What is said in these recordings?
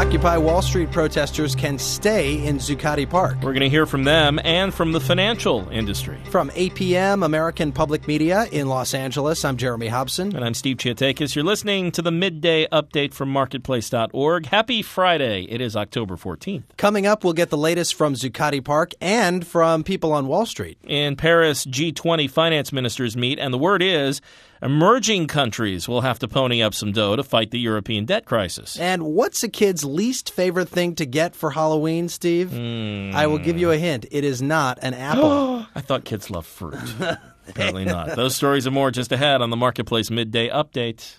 Occupy Wall Street protesters can stay in Zuccotti Park. We're going to hear from them and from the financial industry. From APM, American Public Media in Los Angeles, I'm Jeremy Hobson. And I'm Steve Chiatakis. You're listening to the Midday Update from Marketplace.org. Happy Friday. It is October 14th. Coming up, we'll get the latest from Zuccotti Park and from people on Wall Street. In Paris, G20 finance ministers meet, and the word is emerging countries will have to pony up some dough to fight the European debt crisis. And what's a kid's least favorite thing to get for Halloween, Steve? I will give you a hint. It is not an apple. I thought kids love fruit. Apparently not. Those stories and more just ahead on the Marketplace Midday Update.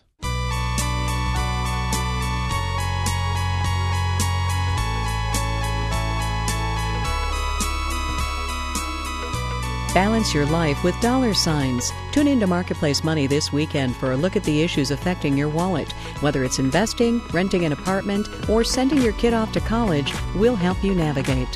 Balance your life with dollar signs. Tune into Marketplace Money this weekend for a look at the issues affecting your wallet. Whether it's investing, renting an apartment, or sending your kid off to college, we'll help you navigate.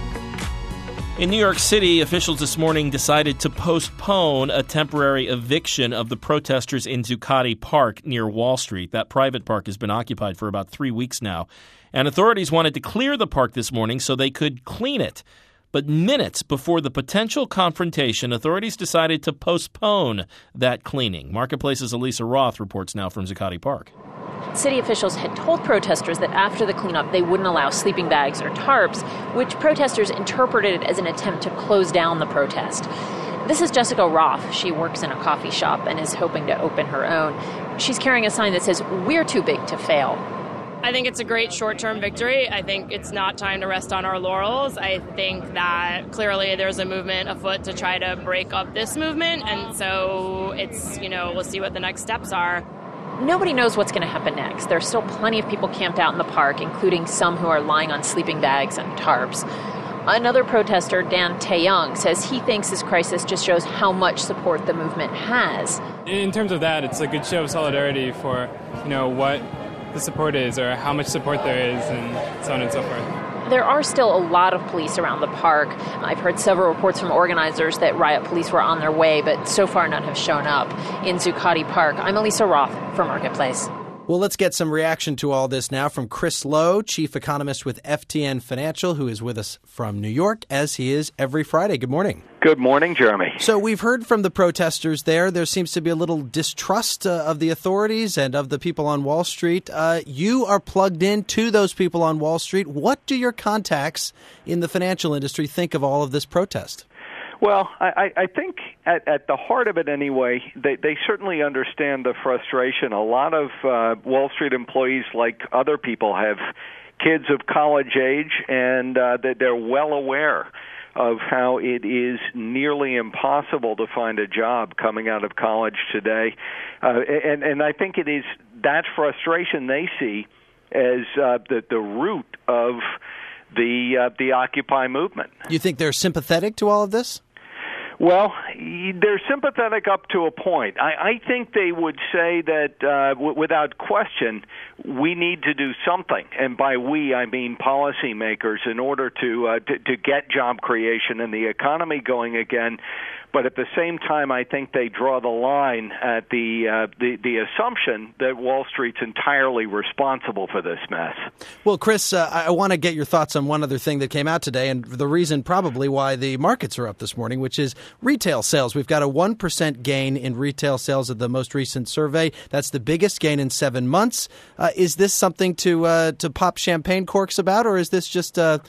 In New York City, officials this morning decided to postpone a temporary eviction of the protesters in Zuccotti Park near Wall Street. That private park has been occupied for about 3 weeks now. And authorities wanted to clear the park this morning so they could clean it. But minutes before the potential confrontation, authorities decided to postpone that cleaning. Marketplace's Elisa Roth reports now from Zuccotti Park. City officials had told protesters that after the cleanup, they wouldn't allow sleeping bags or tarps, which protesters interpreted as an attempt to close down the protest. This is Jessica Roth. She works in a coffee shop and is hoping to open her own. She's carrying a sign that says, "We're too big to fail." I think it's a great short-term victory. I think it's not time to rest on our laurels. I think that clearly there's a movement afoot to try to break up this movement. And so it's, we'll see what the next steps are. Nobody knows what's going to happen next. There's still plenty of people camped out in the park, including some who are lying on sleeping bags and tarps. Another protester, Dan Taeyong, says he thinks this crisis just shows how much support the movement has. In terms of that, it's a good show of solidarity for, what the support is or how much support there is and so on and so forth. There are still a lot of police around the park. I've heard several reports from organizers that riot police were on their way, but so far none have shown up in Zuccotti Park. I'm Elisa Roth for Marketplace. Well, let's get some reaction to all this now from Chris Lowe, chief economist with FTN Financial, who is with us from New York, as he is every Friday. Good morning. Good morning, Jeremy. So we've heard from the protesters there. There seems to be a little distrust of the authorities and of the people on Wall Street. You are plugged in to those people on Wall Street. What do your contacts in the financial industry think of all of this protest? Well, I think at the heart of it anyway, they certainly understand the frustration. A lot of Wall Street employees, like other people, have kids of college age, and they're well aware of how it is nearly impossible to find a job coming out of college today. And I think it is that frustration they see as the root of the Occupy movement. You think they're sympathetic to all of this? Well, they're sympathetic up to a point. I think they would say that without question, we need to do something, and by we I mean policymakers, in order to get job creation and the economy going again. But at the same time, I think they draw the line at the assumption that Wall Street's entirely responsible for this mess. Well, Chris, I want to get your thoughts on one other thing that came out today, and the reason probably why the markets are up this morning, which is retail sales. We've got a 1% gain in retail sales of the most recent survey. That's the biggest gain in 7 months. Is this something to pop champagne corks about, or is this just a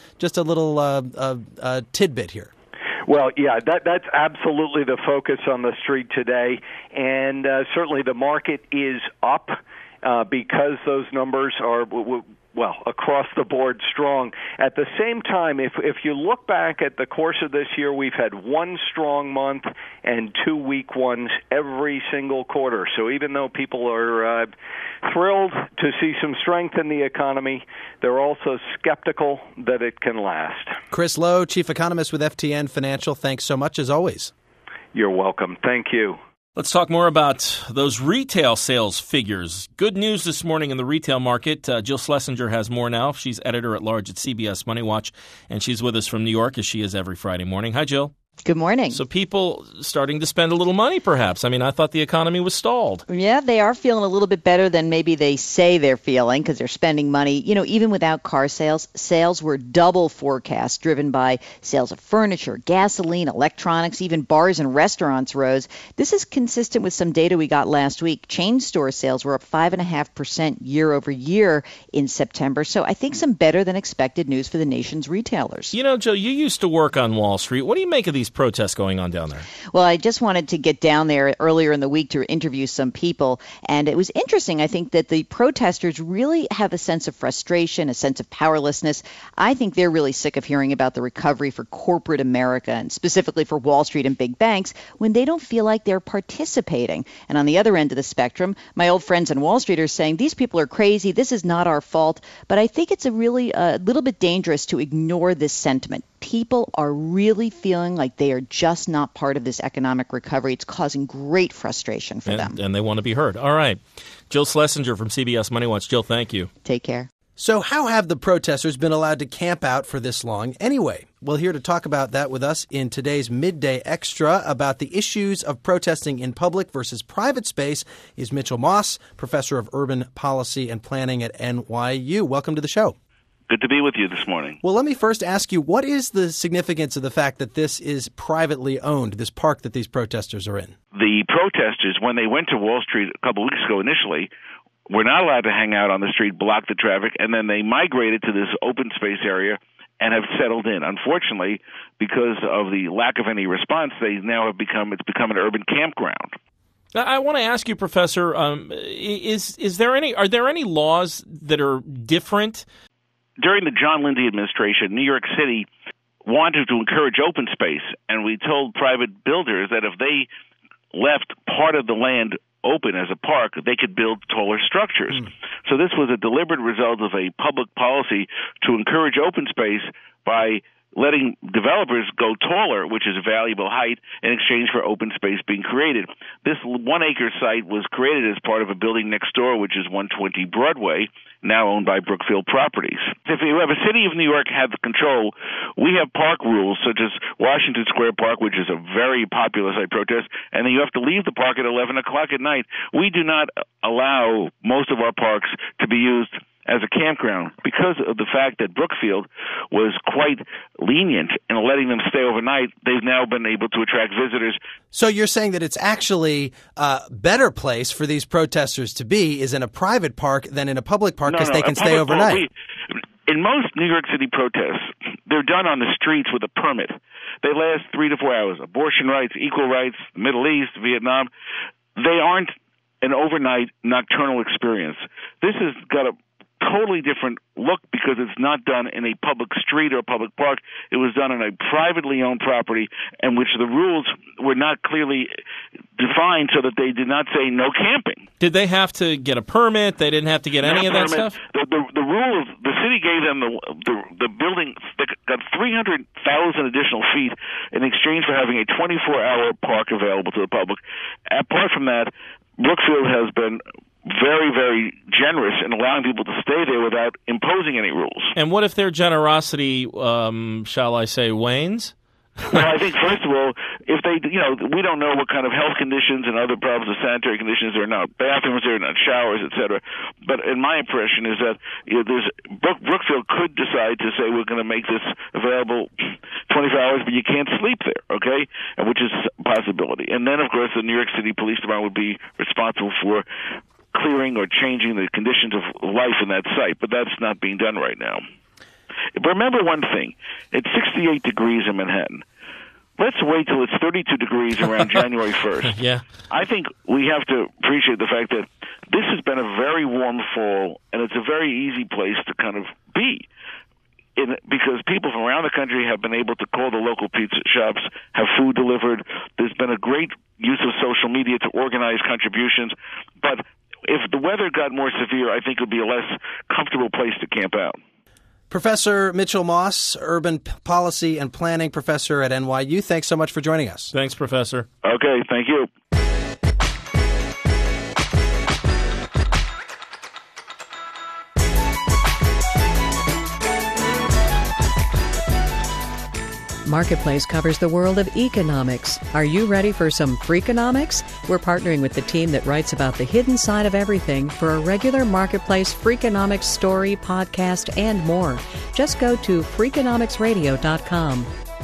little tidbit here? Well, yeah, that's absolutely the focus on the street today, and certainly the market is up because those numbers are, well, across the board strong. At the same time, if you look back at the course of this year, we've had one strong month and 2 weak ones every single quarter. So even though people are thrilled to see some strength in the economy, they're also skeptical that it can last. Chris Lowe, chief economist with FTN Financial, thanks so much as always. You're welcome. Thank you. Let's talk more about those retail sales figures. Good news this morning in the retail market. Jill Schlesinger has more now. She's editor-at-large at CBS Money Watch, and she's with us from New York, as she is every Friday morning. Hi, Jill. Good morning. So people starting to spend a little money, perhaps. I mean, I thought the economy was stalled. Yeah, they are feeling a little bit better than maybe they say they're feeling because they're spending money. You know, even without car sales, sales were double forecast, driven by sales of furniture, gasoline, electronics, even bars and restaurants rose. This is consistent with some data we got last week. Chain store sales were up 5.5% year over year in September. So I think some better than expected news for the nation's retailers. You know, Joe, you used to work on Wall Street. What do you make of these protests going on down there? Well, I just wanted to get down there earlier in the week to interview some people, and it was interesting. I think that the protesters really have a sense of frustration, a sense of powerlessness. I think they're really sick of hearing about the recovery for corporate America, and specifically for Wall Street and big banks, when they don't feel like they're participating. And on the other end of the spectrum, my old friends on Wall Street are saying, these people are crazy, this is not our fault. But I think it's a little bit dangerous to ignore this sentiment. People are really feeling like they are just not part of this economic recovery. It's causing great frustration for them. And they want to be heard. All right. Jill Schlesinger from CBS Money Watch. Jill, thank you. Take care. So how have the protesters been allowed to camp out for this long anyway? Well, here to talk about that with us in today's Midday Extra about the issues of protesting in public versus private space is Mitchell Moss, professor of urban policy and planning at NYU. Welcome to the show. Good to be with you this morning. Well, let me first ask you, what is the significance of the fact that this is privately owned, this park that these protesters are in? The protesters, when they went to Wall Street a couple of weeks ago initially, were not allowed to hang out on the street, block the traffic, and then they migrated to this open space area and have settled in. Unfortunately, because of the lack of any response, it's become an urban campground. I want to ask you, Professor, are there any laws that are different? During the John Lindsay administration, New York City wanted to encourage open space, and we told private builders that if they left part of the land open as a park, they could build taller structures. So this was a deliberate result of a public policy to encourage open space by letting developers go taller, which is a valuable height, in exchange for open space being created. This 1-acre site was created as part of a building next door, which is 120 Broadway, now owned by Brookfield Properties. If the city of New York had the control, we have park rules such as Washington Square Park, which is a very popular site protest, and then you have to leave the park at 11 o'clock at night. We do not allow most of our parks to be used as a campground because of the fact that Brookfield was quite lenient in letting them stay overnight. They've now been able to attract visitors. So you're saying that it's actually a better place for these protesters to be is in a private park than in a public park because they can stay overnight. In most New York City protests, they're done on the streets with a permit. They last 3 to 4 hours. Abortion rights, equal rights, Middle East, Vietnam. They aren't an overnight nocturnal experience. This has got a totally different look because it's not done in a public street or a public park. It was done on a privately owned property in which the rules were not clearly defined so that they did not say no camping. Did they have to get a permit? They didn't have to get any of that stuff? The rules, the city gave them the building, they got 300,000 additional feet in exchange for having a 24-hour park available to the public. Apart from that, Brookfield has been very, very generous in allowing people to stay there without imposing any rules. And what if their generosity, shall I say, wanes? Well, I think, first of all, if they, we don't know what kind of health conditions and other problems of sanitary conditions there are not. Bathrooms there are not, showers, etc. But in my impression is that Brookfield could decide to say we're going to make this available 24 hours, but you can't sleep there, okay? Which is a possibility. And then, of course, the New York City Police Department would be responsible for clearing or changing the conditions of life in that site, but that's not being done right now. But remember one thing, it's 68 degrees in Manhattan. Let's wait till it's 32 degrees around January 1st. Yeah. I think we have to appreciate the fact that this has been a very warm fall, and it's a very easy place to kind of be. Because people from around the country have been able to call the local pizza shops, have food delivered. There's been a great use of social media to organize contributions. But if the weather got more severe, I think it would be a less comfortable place to camp out. Professor Mitchell Moss, urban policy and planning professor at NYU. Thanks so much for joining us. Thanks, Professor. Okay, thank you. Marketplace covers the world of economics. Are you ready for some Freakonomics? We're partnering with the team that writes about the hidden side of everything for a regular Marketplace Freakonomics story, podcast, and more. Just go to Freakonomicsradio.com.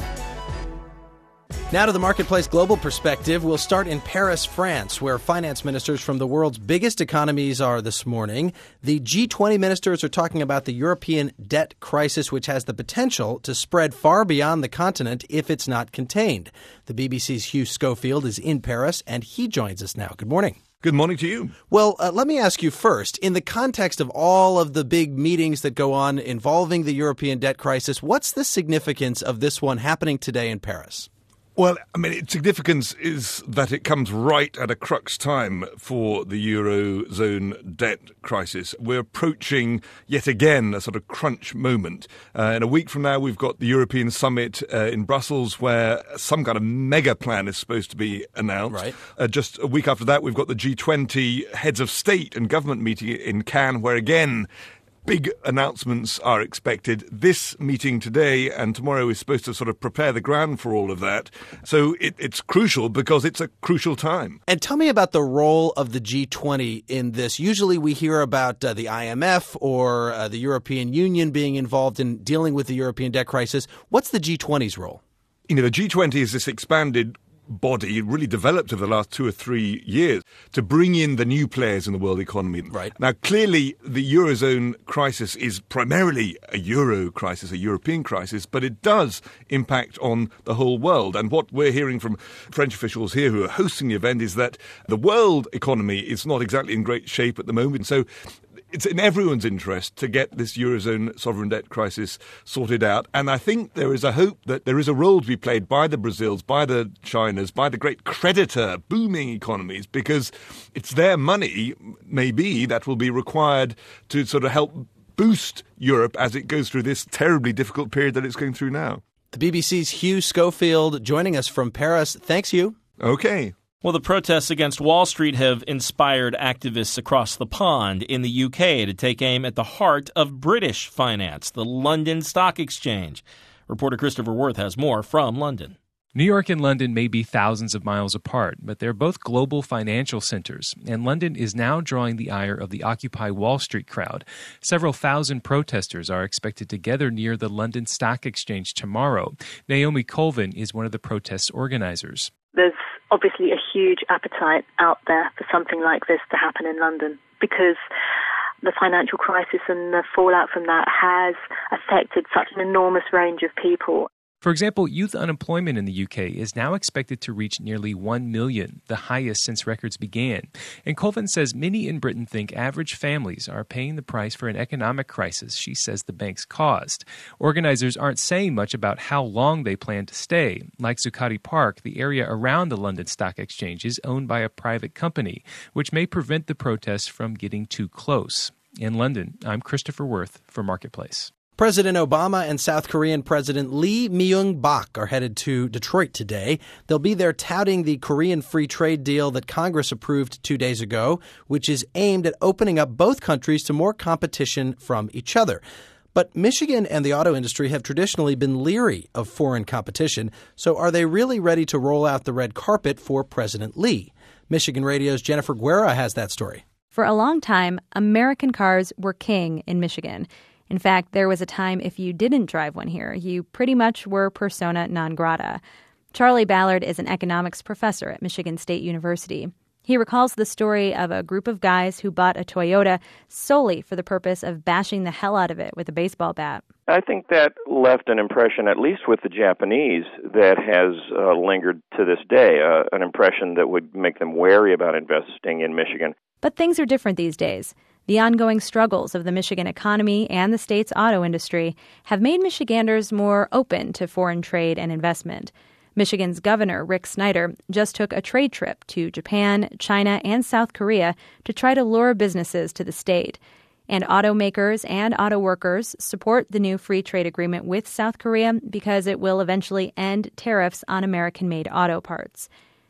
Now to the Marketplace Global Perspective. We'll start in Paris, France, where finance ministers from the world's biggest economies are this morning. The G20 ministers are talking about the European debt crisis, which has the potential to spread far beyond the continent if it's not contained. The BBC's Hugh Schofield is in Paris, and he joins us now. Good morning. Good morning to you. Well, let me ask you first, in the context of all of the big meetings that go on involving the European debt crisis, what's the significance of this one happening today in Paris? Well, I mean, its significance is that it comes right at a crux time for the Eurozone debt crisis. We're approaching, yet again, a sort of crunch moment. In a week from now, we've got the European Summit in Brussels, where some kind of mega plan is supposed to be announced. Right. Just a week after that, we've got the G20 heads of state and government meeting in Cannes, where again, big announcements are expected. This meeting today and tomorrow is supposed to sort of prepare the ground for all of that. So it's crucial because it's a crucial time. And tell me about the role of the G20 in this. Usually we hear about the IMF or the European Union being involved in dealing with the European debt crisis. What's the G20's role? You know, the G20 is this expanded body really developed over the last 2 or 3 years to bring in the new players in the world economy. Right. Now, clearly, the Eurozone crisis is primarily a Euro crisis, a European crisis, but it does impact on the whole world. And what we're hearing from French officials here who are hosting the event is that the world economy is not exactly in great shape at the moment. So it's in everyone's interest to get this Eurozone sovereign debt crisis sorted out. And I think there is a hope that there is a role to be played by the Brazils, by the Chinas, by the great creditor booming economies, because it's their money, maybe, that will be required to sort of help boost Europe as it goes through this terribly difficult period that it's going through now. The BBC's Hugh Schofield joining us from Paris. Thanks, Hugh. Okay. Well, the protests against Wall Street have inspired activists across the pond in the UK to take aim at the heart of British finance, the London Stock Exchange. Reporter Christopher Worth has more from London. New York and London may be thousands of miles apart, but they're both global financial centers, and London is now drawing the ire of the Occupy Wall Street crowd. Several thousand protesters are expected to gather near the London Stock Exchange tomorrow. Naomi Colvin is one of the protest organizers. There's obviously a huge appetite out there for something like this to happen in London because the financial crisis and the fallout from that has affected such an enormous range of people. For example, youth unemployment in the UK is now expected to reach nearly 1 million, the highest since records began. And Colvin says many in Britain think average families are paying the price for an economic crisis she says the banks caused. Organizers aren't saying much about how long they plan to stay. Like Zuccotti Park, the area around the London Stock Exchange is owned by a private company, which may prevent the protests from getting too close. In London, I'm Christopher Worth for Marketplace. President Obama and South Korean President Lee Myung-bak are headed to Detroit today. They'll be there touting the Korean free trade deal that Congress approved 2 days ago, which is aimed at opening up both countries to more competition from each other. But Michigan and the auto industry have traditionally been leery of foreign competition, so are they really ready to roll out the red carpet for President Lee? Michigan Radio's Jennifer Guerra has that story. For a long time, American cars were king in Michigan. In fact, there was a time if you didn't drive one here, you pretty much were persona non grata. Charlie Ballard is an economics professor at Michigan State University. He recalls the story of a group of guys who bought a Toyota solely for the purpose of bashing the hell out of it with a baseball bat. I think that left an impression, at least with the Japanese, that has lingered to this day, an impression that would make them wary about investing in Michigan. But things are different these days. The ongoing struggles of the Michigan economy and the state's auto industry have made Michiganders more open to foreign trade and investment. Michigan's governor, Rick Snyder, just took a trade trip to Japan, China, and South Korea to try to lure businesses to the state. And automakers and auto workers support the new free trade agreement with South Korea because it will eventually end tariffs on American-made auto parts.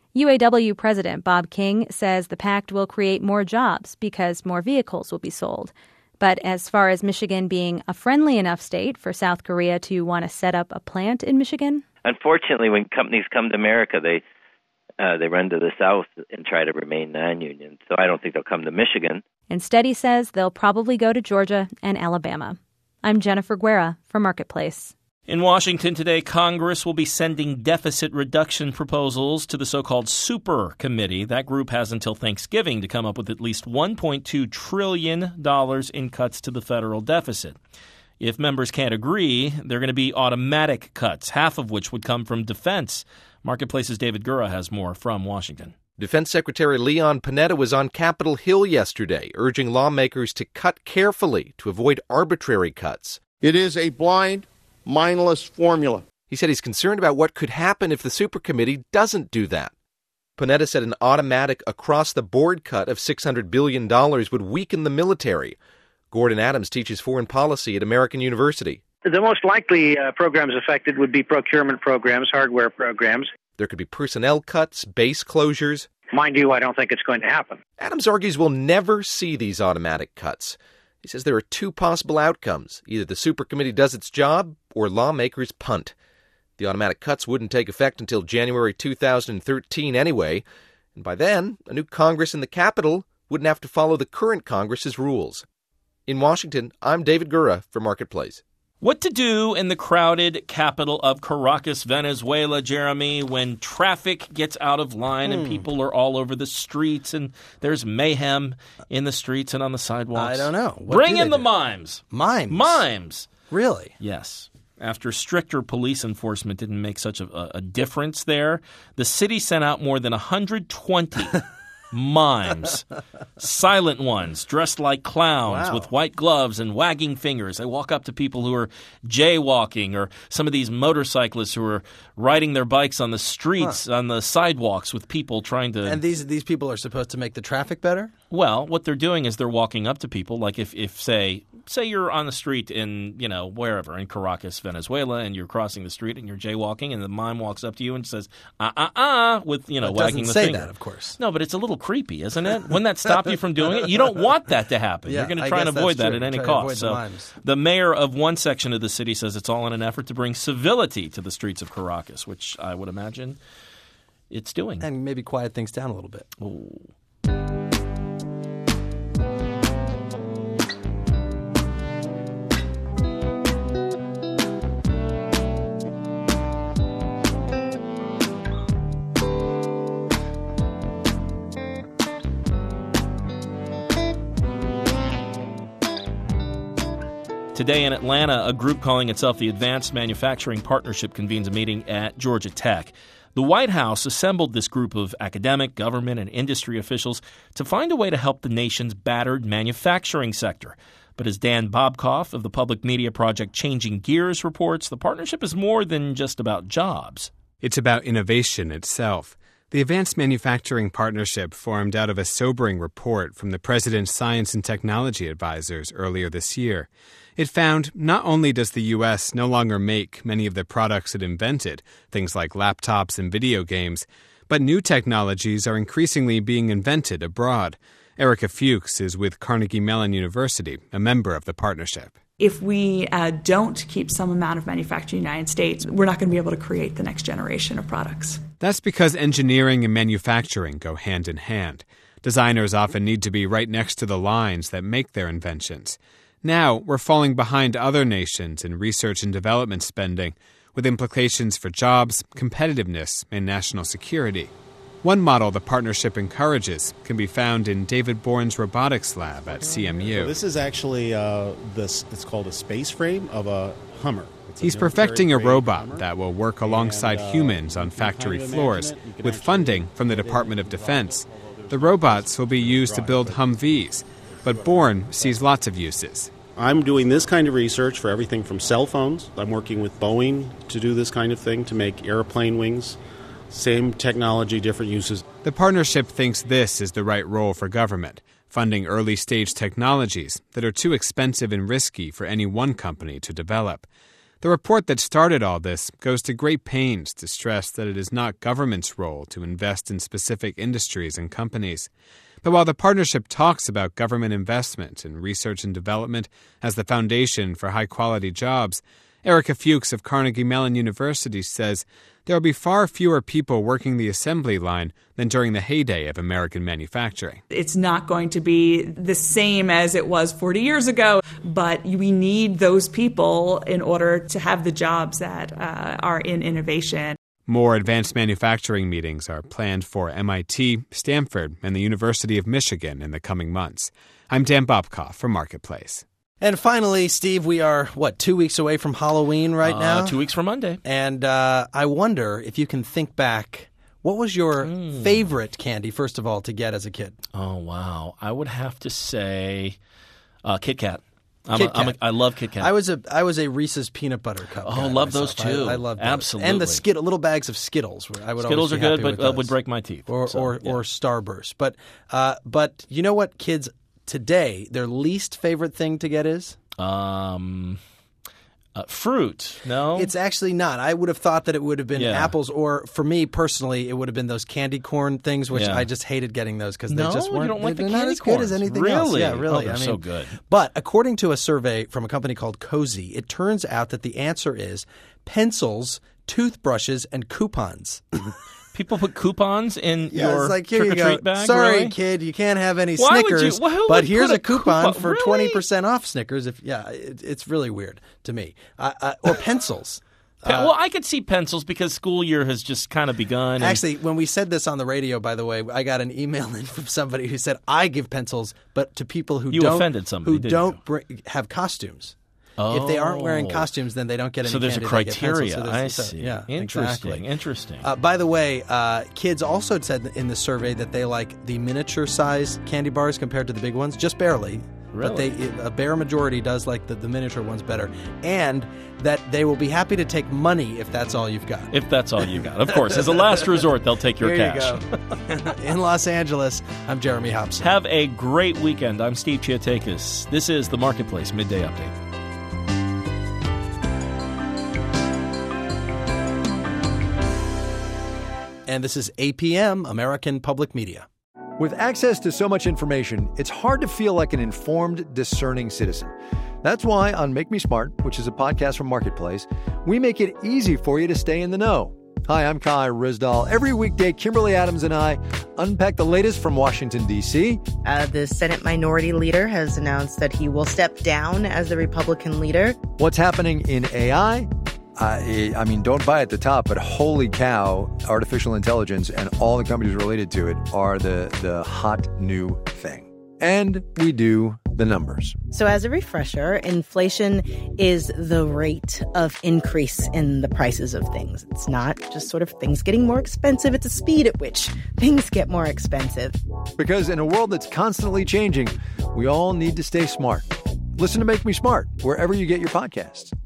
UAW President Bob King says the pact will create more jobs because more vehicles will be sold. But as far as Michigan being a friendly enough state for South Korea to want to set up a plant in Michigan, unfortunately, when companies come to America, they run to the South and try to remain non-union. So I don't think they'll come to Michigan. Instead, he says they'll probably go to Georgia and Alabama. I'm Jennifer Guerra for Marketplace. In Washington today, Congress will be sending deficit reduction proposals to the so-called Super Committee. That group has until Thanksgiving to come up with at least $1.2 trillion in cuts to the federal deficit. If members can't agree, they're going to be automatic cuts, half of which would come from defense. Marketplace's David Gura has more from Washington. Defense Secretary Leon Panetta was on Capitol Hill yesterday, urging lawmakers to cut carefully to avoid arbitrary cuts. It is a blind, mindless formula. He said he's concerned about what could happen if the Super Committee doesn't do that. Panetta said an automatic across-the-board cut of $600 billion would weaken the military. Gordon Adams teaches foreign policy at American University. The most likely programs affected would be procurement programs, hardware programs. There could be personnel cuts, base closures. Mind you, I don't think it's going to happen. Adams argues we'll never see these automatic cuts. He says there are two possible outcomes. Either the Super Committee does its job or lawmakers punt. The automatic cuts wouldn't take effect until January 2013 anyway, and by then, a new Congress in the Capitol wouldn't have to follow the current Congress's rules. In Washington, I'm David Gura for Marketplace. What to do in the crowded capital of Caracas, Venezuela, Jeremy, when traffic gets out of line and people are all over the streets and there's mayhem in the streets and on the sidewalks? I don't know. Bring in the mimes. Mimes? Mimes. Really? Yes. After stricter police enforcement didn't make such a difference there, the city sent out more than 120 mimes, silent ones, dressed like clowns with white gloves and wagging fingers. They walk up to people who are jaywalking or some of these motorcyclists who are riding their bikes on the streets, on the sidewalks with people trying to... And these people are supposed to make the traffic better? Well, what they're doing is they're walking up to people, like if say you're on the street in, wherever, in Caracas, Venezuela, and you're crossing the street and you're jaywalking, and the mime walks up to you and says, with, wagging the finger. It doesn't say that, of course. No, but it's a little creepy, isn't it? Wouldn't that stop you from doing it? You don't want that to happen. Yeah, you're going to try and avoid that at any cost. So the mayor of one section of the city says it's all in an effort to bring civility to the streets of Caracas, which I would imagine it's doing. And maybe quiet things down a little bit. Ooh. Today in Atlanta, a group calling itself the Advanced Manufacturing Partnership convenes a meeting at Georgia Tech. The White House assembled this group of academic, government, and industry officials to find a way to help the nation's battered manufacturing sector. But as Dan Bobkoff of the public media project Changing Gears reports, the partnership is more than just about jobs. It's about innovation itself. The Advanced Manufacturing Partnership formed out of a sobering report from the President's Science and Technology Advisors earlier this year. It found not only does the U.S. no longer make many of the products it invented, things like laptops and video games, but new technologies are increasingly being invented abroad. Erica Fuchs is with Carnegie Mellon University, a member of the partnership. If we don't keep some amount of manufacturing in the United States, we're not going to be able to create the next generation of products. That's because engineering and manufacturing go hand in hand. Designers often need to be right next to the lines that make their inventions. Now, we're falling behind other nations in research and development spending, with implications for jobs, competitiveness, and national security. One model the partnership encourages can be found in David Bourne's robotics lab at CMU. Well, this is actually it's called a space frame of a Hummer. He's perfecting a robot that will work alongside humans on factory floors with funding from the Department of Defense. The robots will be used to build Humvees, but Bourne sees lots of uses. I'm doing this kind of research for everything from cell phones. I'm working with Boeing to do this kind of thing, to make airplane wings. Same technology, different uses. The partnership thinks this is the right role for government, funding early-stage technologies that are too expensive and risky for any one company to develop. The report that started all this goes to great pains to stress that it is not government's role to invest in specific industries and companies. But while the partnership talks about government investment in research and development as the foundation for high-quality jobs, Erica Fuchs of Carnegie Mellon University says there will be far fewer people working the assembly line than during the heyday of American manufacturing. It's not going to be the same as it was 40 years ago, but we need those people in order to have the jobs that are in innovation. More advanced manufacturing meetings are planned for MIT, Stanford, and the University of Michigan in the coming months. I'm Dan Bobkoff for Marketplace. And finally, Steve, we are, 2 weeks away from Halloween right now? 2 weeks from Monday. And I wonder if you can think back, what was your favorite candy, first of all, to get as a kid? Oh, wow. I would have to say Kit Kat. I love Kit Kat. I was a Reese's peanut butter cup. Oh, love those too. I love those. Absolutely. And the little bags of Skittles. I would Skittles always be are good, happy but would break my teeth. Or Starburst. But you know what kids today, their least favorite thing to get is? Fruit. No? It's actually not. I would have thought that it would have been apples, or for me personally, it would have been those candy corn things, which I just hated getting those because they just weren't. You don't like the not candy as good as anything else. Yeah, really. They're so good. But according to a survey from a company called Cozy, it turns out that the answer is pencils, toothbrushes, and coupons. People put coupons in your like, trick-or-treat bag? Sorry, really? Kid, you can't have any Why Snickers, but here's a coupon for really? 20% off Snickers. It's really weird to me. Or pencils. Well, I could see pencils because school year has just kind of begun. Actually, when we said this on the radio, by the way, I got an email in from somebody who said, I give pencils, but to people who don't have costumes. Oh. If they aren't wearing costumes, then they don't get any candy. So there's a criteria. I see. Yeah, interesting. By the way, kids also said in the survey that they like the miniature-size candy bars compared to the big ones, just barely. Really? But a bare majority does like the miniature ones better. And that they will be happy to take money if that's all you've got. If that's all you got. Of course. As a last resort, they'll take your there cash. You go. In Los Angeles, I'm Jeremy Hobson. Have a great weekend. I'm Steve Chiatakis. This is the Marketplace Midday Update. And this is APM, American Public Media. With access to so much information, it's hard to feel like an informed, discerning citizen. That's why on Make Me Smart, which is a podcast from Marketplace, we make it easy for you to stay in the know. Hi, I'm Kai Rizdal. Every weekday, Kimberly Adams and I unpack the latest from Washington, D.C. The Senate Minority Leader has announced that he will step down as the Republican leader. What's happening in AI? I mean, don't buy at the top, but holy cow, artificial intelligence and all the companies related to it are the hot new thing. And we do the numbers. So as a refresher, inflation is the rate of increase in the prices of things. It's not just sort of things getting more expensive. It's a speed at which things get more expensive. Because in a world that's constantly changing, we all need to stay smart. Listen to Make Me Smart wherever you get your podcasts.